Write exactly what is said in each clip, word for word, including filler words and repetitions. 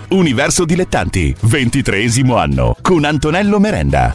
Universo Dilettanti, ventitreesimo anno, con Antonello Merenda.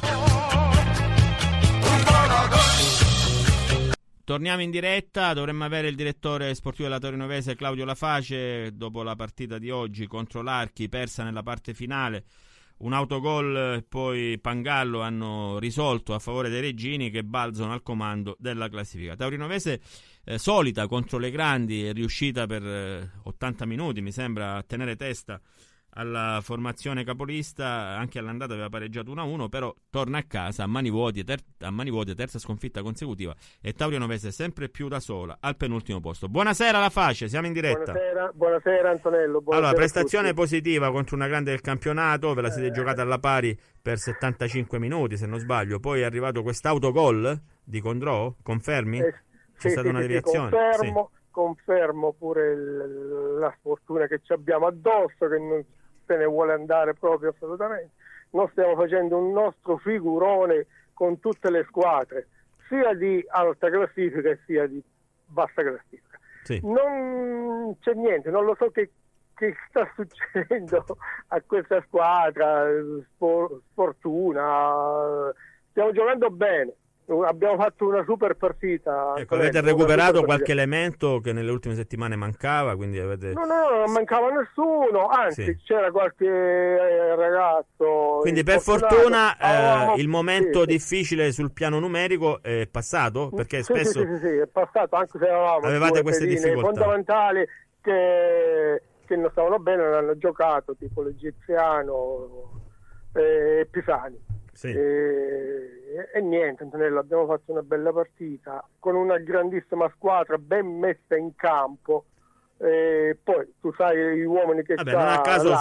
Torniamo in diretta, dovremmo avere il direttore sportivo della Torinovense Claudio Laface dopo la partita di oggi contro l'Archi, persa nella parte finale. Un autogol e poi Pangallo hanno risolto a favore dei reggini che balzano al comando della classifica. Torinovense eh, solita contro le grandi, è riuscita per eh, ottanta minuti mi sembra a tenere testa alla formazione capolista, anche all'andata aveva pareggiato uno a uno, però torna a casa a mani vuote, ter- a mani vuote terza sconfitta consecutiva, e Torinovense è sempre più da sola al penultimo posto. Buonasera Laface, siamo in diretta. Buonasera, buonasera Antonello. Buonasera. Allora, prestazione positiva contro una grande del campionato, ve la siete eh. giocata alla pari per settantacinque minuti se non sbaglio, poi è arrivato quest'autogol di Condrò, confermi? Eh, C'è sì, stata sì, una sì, deviazione? Confermo, sì. confermo pure il, la sfortuna che ci abbiamo addosso, che non se ne vuole andare proprio assolutamente. Noi stiamo facendo un nostro figurone con tutte le squadre, sia di alta classifica sia di bassa classifica. Sì. Non c'è niente, non lo so che, che sta succedendo a questa squadra, spor, sfortuna, stiamo giocando bene. Abbiamo fatto una super partita. Ecco, avete recuperato qualche elemento che nelle ultime settimane mancava, quindi avete... No, no, non mancava nessuno, anzi sì. C'era qualche ragazzo. Quindi per fortuna eh, il momento sì, difficile sul piano numerico è passato, perché sì, spesso sì, sì, sì, è passato, anche se avevamo avevate queste difficoltà fondamentali che, che non stavano bene, non hanno giocato, tipo l'egiziano e Pisani. Sì. E, e niente, Antonello, abbiamo fatto una bella partita con una grandissima squadra ben messa in campo. E poi tu sai gli uomini che Vabbè, non a caso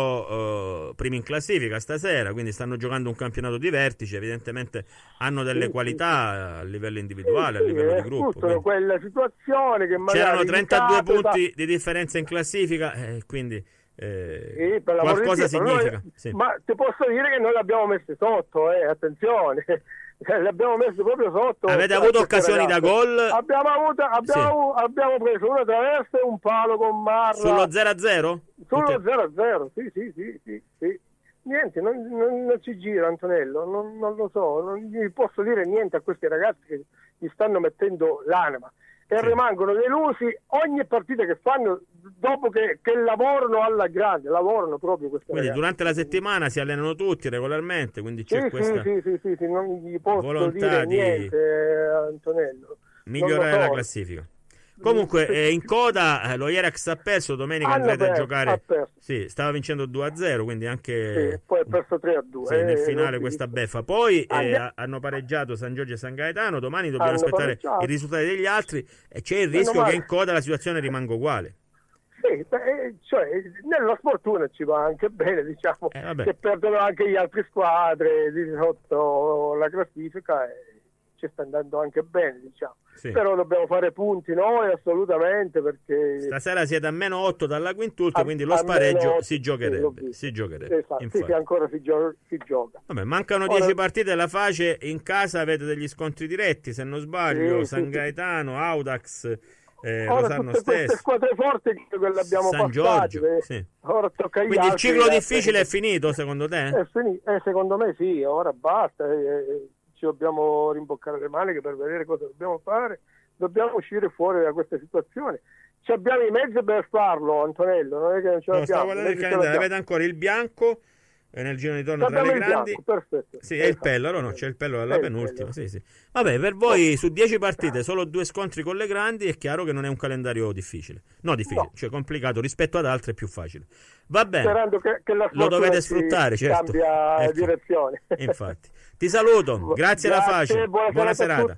sono uh, primi in classifica stasera, quindi stanno giocando un campionato di vertice, evidentemente hanno delle sì, qualità sì. a livello individuale, sì, a livello di gruppo. Quindi... quella situazione che magari c'erano trentadue punti da... di differenza in classifica, eh, quindi Eh, sì, qualcosa significa noi, sì. Ma ti posso dire che noi l'abbiamo messo sotto, eh, attenzione, l'abbiamo messo proprio sotto. Avete avuto occasioni ragazze. da gol? Abbiamo, avuto, abbiamo, sì. abbiamo preso una traversa e un palo con Marra sullo zero a zero? Sullo zero a zero, sì, sì, sì, sì, sì. Niente, non, non, non ci gira Antonello, non, non lo so, non gli posso dire niente a questi ragazzi che gli stanno mettendo l'anima e sì. rimangono delusi ogni partita che fanno, dopo che, che lavorano alla grande, lavorano proprio questi quindi ragazzi. Durante la settimana si allenano tutti regolarmente, quindi c'è sì, questa sì, sì, sì, sì, non gli posso volontà dire di niente, Antonello. migliorare so. la classifica. Comunque eh, in coda eh, lo Jerax ha perso, domenica Hanno andrete perso, a giocare. Sì, stava vincendo due a zero, quindi anche sì, poi ha perso tre a due. Sì, eh, nel finale questa beffa. Poi eh, Anche... hanno pareggiato San Giorgio e San Gaetano, domani dobbiamo hanno aspettare pareggiato. i risultati degli altri e c'è il rischio che in coda la situazione rimanga uguale. Sì, beh, cioè, nella sfortuna ci va anche bene, diciamo, eh, che perdono anche gli altri squadre di sotto la classifica e ci sta andando anche bene, diciamo. Sì. Però dobbiamo fare punti noi assolutamente, perché stasera siete a meno otto dalla quintuple, a, quindi lo spareggio si giocherebbe, sì, si giocherebbe. Esatto, sì, sì, ancora si, gio- si gioca. Vabbè, mancano dieci Ora... partite alla face, in casa avete degli scontri diretti, se non sbaglio, sì, San sì, Gaetano, Audax, eh, Ora Rosarno tutte stesso, squadre forti che le abbiamo San passate, Giorgio, eh. sì. Ora tocca agli quindi altri, il ciclo eh, difficile è finito secondo te? È finito, eh, secondo me sì, ora basta, eh, ci dobbiamo rimboccare le maniche per vedere cosa dobbiamo fare, dobbiamo uscire fuori da questa situazione. Ci abbiamo i mezzi per farlo, Antonello, non è che non ce l'abbiamo. No, stavo guardando il calendario, avete ancora il bianco e nel giro di torno tra le grandi. Bianco, perfetto. Sì, è il Pellaro, no, c'è il Pellaro alla penultima, sì, sì. Vabbè, per voi su dieci partite solo due scontri con le grandi, è chiaro che non è un calendario difficile. No, difficile, no. Cioè complicato rispetto ad altre è più facile. Va bene. Sperando che, che la lo dovete sfruttare, certo. Cambia ecco. direzione. Infatti. Ti saluto, grazie, grazie alla face. Buona serata.